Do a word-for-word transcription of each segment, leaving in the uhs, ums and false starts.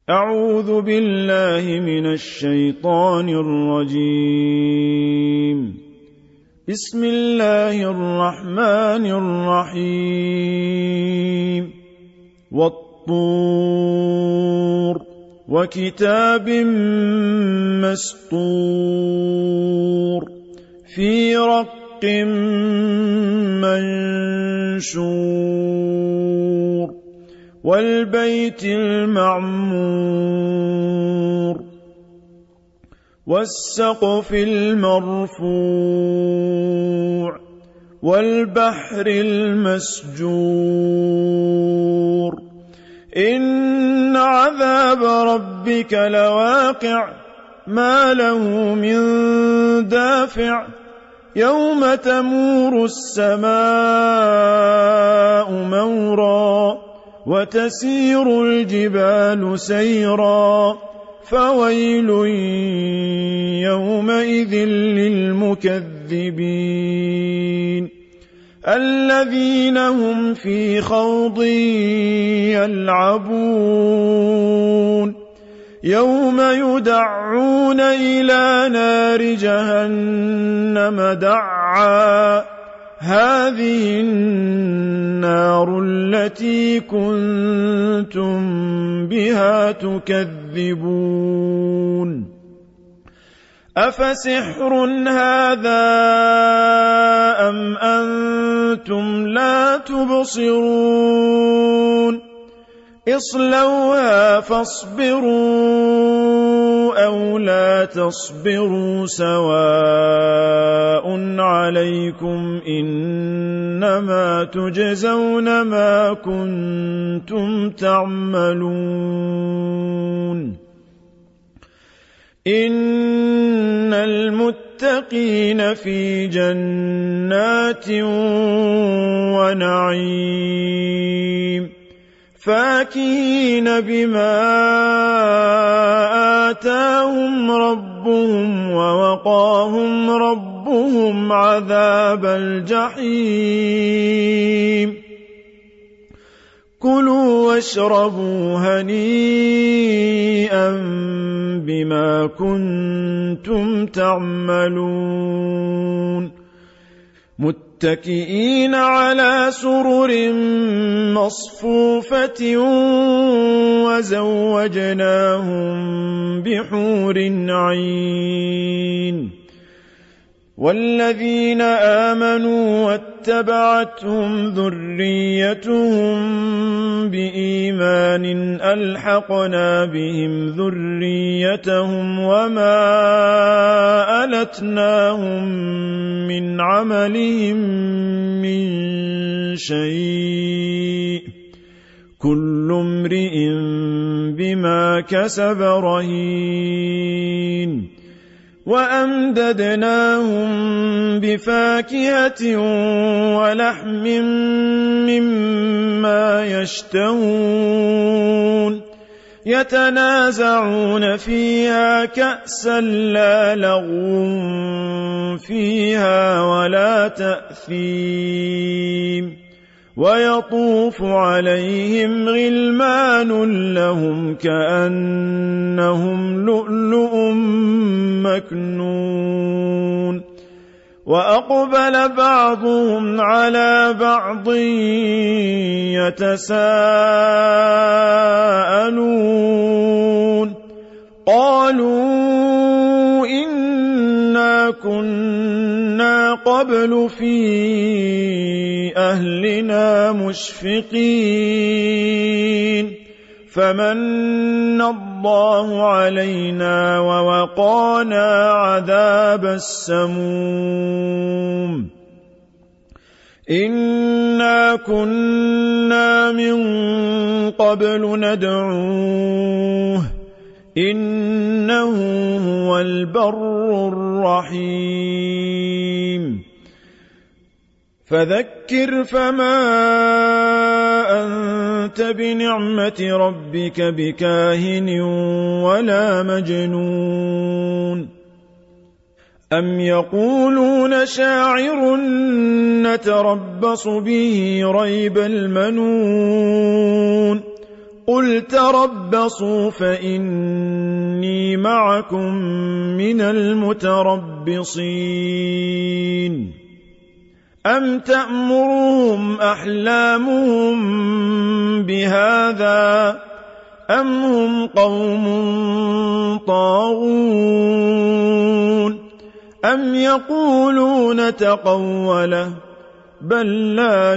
أعوذ بالله من الشيطان الرجيم. بسم الله الرحمن الرحيم. والطور وكتاب مسطور في رق منشور والبيت المعمور والسقف المرفوع والبحر المسجور إن عذاب ربك لواقع ما له من دافع يوم تمور السماء مورا وتسير الجبال سيرا فويل يومئذ للمكذبين الذين هم في خوض يلعبون يوم يدعون إلى نار جهنم دعا هذه النار التي كنتم بها تكذبون أفسحر هذا أم أنتم لا تبصرون اصلوها فاصبروا أو لا تصبروا سواء عليكم إنما تجزون ما كنتم تعملون إن المتقين في جنات ونعيم فاكهين بما آتاهم ربهم ووقاهم ربهم عذاب الجحيم كلوا واشربوا هنيئا بما كنتم تعملون متكئين على سرر مصفوفة وزوجناهم بحور عين والذين آمنوا واتبعتهم ذريتهم بإيمان ألحقنا بهم ذريتهم وما ألتناهم من عملهم من شيء كل امرئ بما كسب رهين وأمددناهم بفاكهة ولحم مما يشتهون يتنازعون فيها كأسا لا لغو فيها ولا تأثيم ويطوف عليهم غلمان لهم كأنهم لؤلؤ مكنون وأقبل بعضهم على بعض يتساءلون قالوا إنا كنا قبل في أهلنا مشفقين فمن الله علينا ووقانا عذاب السموم إنا كنا من قبل ندعوه إنه هو البر الرحيم فذكر فما أنت بنعمة ربك بكاهن ولا مجنون أم يقولون شاعر نتربص به ريب المنون قل تربصوا فإني معكم من المتربصين أم تأمرهم أحلامهم بهذا أم هم قوم طاغون أم يقولون تقوله بل لا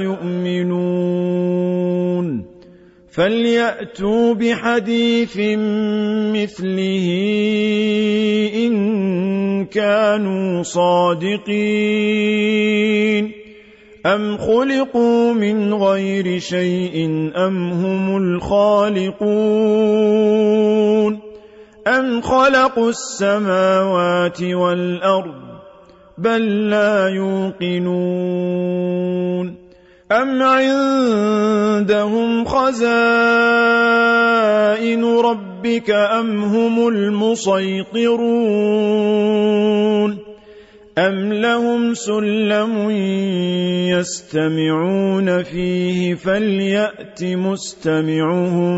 يؤمنون فليأتوا بحديث مثله إن كانوا صادقين أم خلقوا من غير شيء أم هم الخالقون أم خلقوا السماوات والأرض بل لا يوقنون أم عندهم خزائن ربك أم هم المسيطرون أم لهم سلم يستمعون فيه فليأت مستمعهم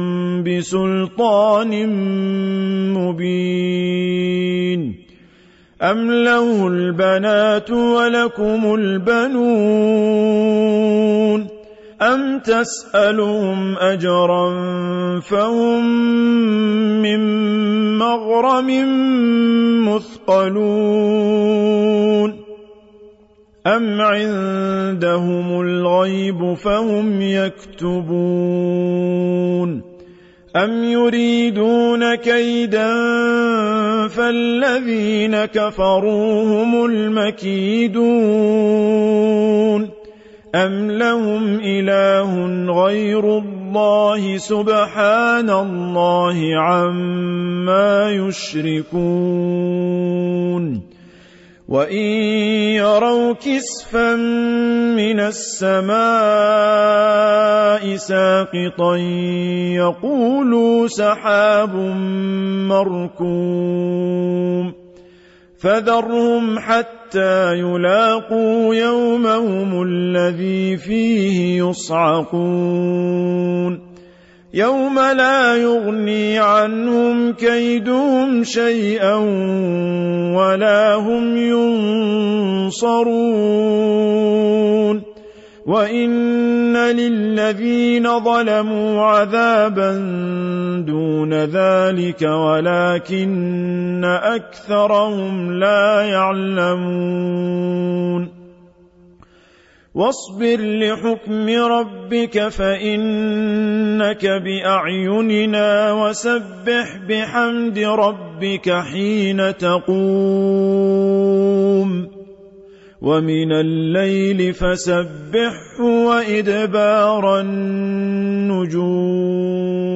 بسلطان مبين أم له البنات ولكم البنون أم تسألهم أجرا فهم من مغرم مثقلون أم عندهم الغيب فهم يكتبون أم يريدون كيدا فالذين كفروا هم المكيدون أم لهم إله غير الله سبحان الله عما يشركون وإن يروا كسفا من السماء ساقطا يقولوا سحاب مركوم فذرهم حتى يلاقوا يومهم الذي فيه يصعقون يوم لا يغني عنهم كيدهم شيئا ولا هم ينصرون وإن للذين ظلموا عذابا دون ذلك ولكن أكثرهم لا يعلمون واصبر لحكم ربك فإنك بأعيننا وسبح بحمد ربك حين تقوم ومن الليل فسبحه وإدبار النجوم